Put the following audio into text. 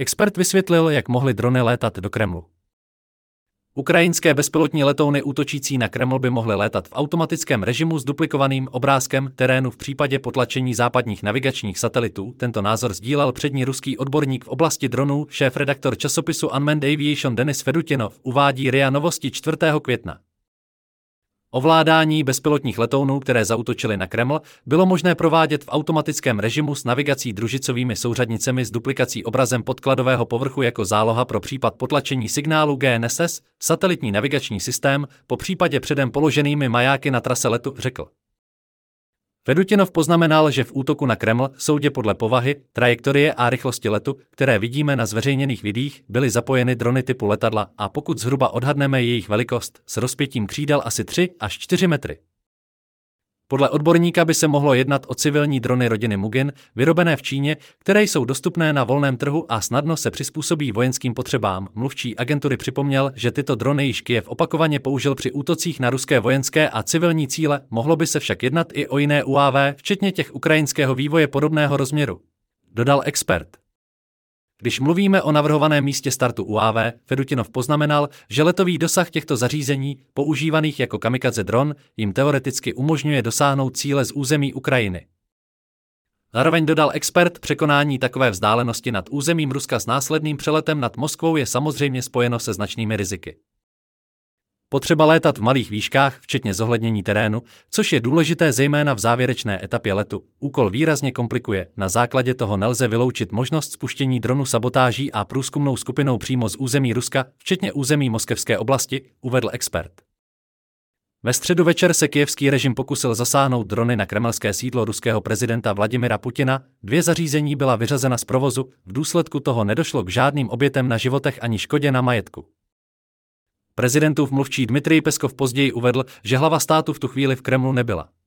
Expert vysvětlil, jak mohly drony létat do Kremlu. Ukrajinské bezpilotní letouny útočící na Kreml by mohly létat v automatickém režimu s duplikovaným obrázkem terénu v případě potlačení západních navigačních satelitů. Tento názor sdílel přední ruský odborník v oblasti dronů, šéfredaktor časopisu Unmanned Aviation Denis Fedutinov, uvádí RIA Novosti 4. května. Ovládání bezpilotních letounů, které zaútočily na Kreml, bylo možné provádět v automatickém režimu s navigací družicovými souřadnicemi s duplikací obrazem podkladového povrchu jako záloha pro případ potlačení signálu GNSS, satelitní navigační systém, po případě předem položenými majáky na trase letu, řekl. Fedutinov poznamenal, že v útoku na Kreml, soudě podle povahy, trajektorie a rychlosti letu, které vidíme na zveřejněných videích, byly zapojeny drony typu letadla a pokud zhruba odhadneme jejich velikost, s rozpětím křídel asi 3 až 4 metry. Podle odborníka by se mohlo jednat o civilní drony rodiny Mugin, vyrobené v Číně, které jsou dostupné na volném trhu a snadno se přizpůsobí vojenským potřebám. Mluvčí agentury připomněl, že tyto drony již Kyjev opakovaně použil při útocích na ruské vojenské a civilní cíle, mohlo by se však jednat i o jiné UAV, včetně těch ukrajinského vývoje podobného rozměru, dodal expert. Když mluvíme o navrhovaném místě startu UAV, Fedutinov poznamenal, že letový dosah těchto zařízení, používaných jako kamikaze dron, jim teoreticky umožňuje dosáhnout cíle z území Ukrajiny. Zároveň dodal expert, překonání takové vzdálenosti nad územím Ruska s následným přeletem nad Moskvou je samozřejmě spojeno se značnými riziky. Potřeba létat v malých výškách, včetně zohlednění terénu, což je důležité zejména v závěrečné etapě letu, úkol výrazně komplikuje. Na základě toho nelze vyloučit možnost spuštění dronu sabotáží a průzkumnou skupinou přímo z území Ruska, včetně území Moskevské oblasti, uvedl expert. Ve středu večer se kyjevský režim pokusil zasáhnout drony na kremelské sídlo ruského prezidenta Vladimira Putina, 2 zařízení byla vyřazena z provozu, v důsledku toho nedošlo k žádným obětem na životech ani škodě na majetku. Prezidentův mluvčí Dmitrij Peskov později uvedl, že hlava státu v tu chvíli v Kremlu nebyla.